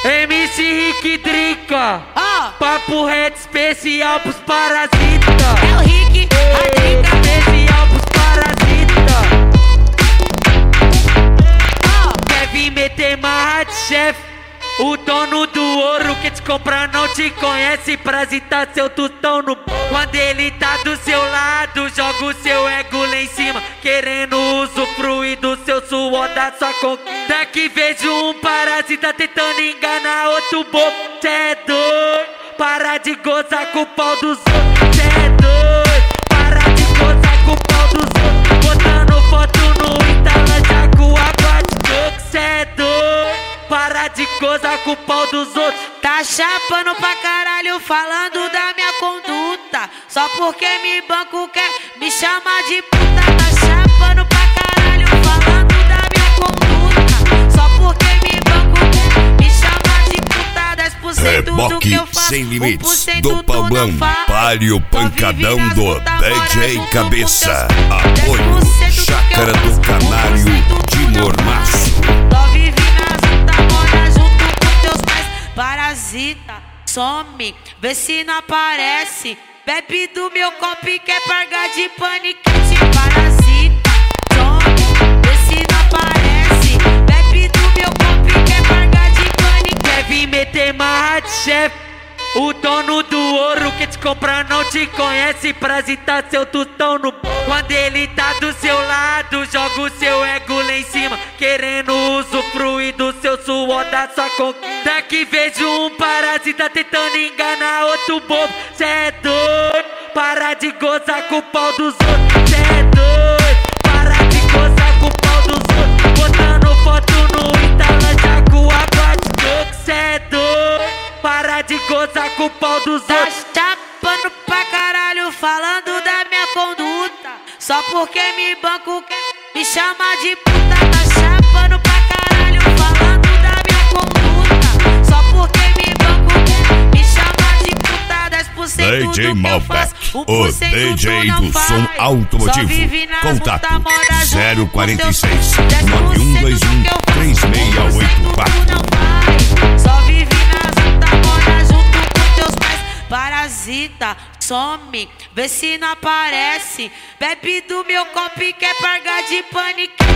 MC Rick Drica, papo reto especial pros parasitas. É o Rick, a Drica, especial pros parasitas. Quer vir meter marra de chefe? O dono do ouro que te compra não te conhece. Parasita seu tutão no... Quando ele tá do seu lado, joga o seu ego lá em cima, querendo usufruir do seu suor, da sua conquista. Que vejo um parasita tentando enganar outro bobo. Cê é doido, para de gozar com o pau dos outros. Cê é doido, para de gozar com o pau dos outros. Botando foto no Instagram já com água de coco. Cê é doido, para de gozar com o pau dos outros. tá chapando pra caralho falando da minha conduta. Só porque me banco quer me chamar de puta. Tá chapando pra caralho falando da minha conduta. Só porque me banco quer me chamar de puta. 10% do que eu faço, sem limites 1% do Paulão, pare o pancadão do DJ Cabeça. Apoio Chácara do Canário de Mormaço. Tô vivendo as lutas, mora junto com teus pais. Parasita, some, vê se não aparece. Bebe do meu copo e quer pagar de paniquete. Parasita, some, vê se não aparece. Bebe do meu copo e quer pagar de paniquete. Quer vir meter marra de chefe? O dono do ouro que te compra não te conhece. Parasita seu tutão no... Quando ele tá do seu lado, joga o seu ego lá em cima, querendo usufruir do seu suor, da sua conquista. Que vejo um parasita tentando enganar outro bobo. Cê é doido, para de gozar com o pau dos outros. Cê é doido, para de gozar com o pau dos outros. Botando foto no Instagram já com água de coco. Cê é doido, para de gozar com o pau dos Tá outros. chapando pra caralho falando da minha conduta. Só porque me banco quer me chamar de puta. Tá chapando pra caralho falando da minha conduta. Só porque me banco quer me chamar de puta. 10% DJ do que eu Malbec, faço, o 1% DJ tu não do faz. som automotivo. Só vive nas Contato lutas, mora junto com teus 046 pais. 10% do que eu faço, 9121 1% tu não faz. Só vive nas lutas, mora junto com teus pais. Parasita, some, vê se não aparece. Bebe do meu copo e quer pagar de paniquete.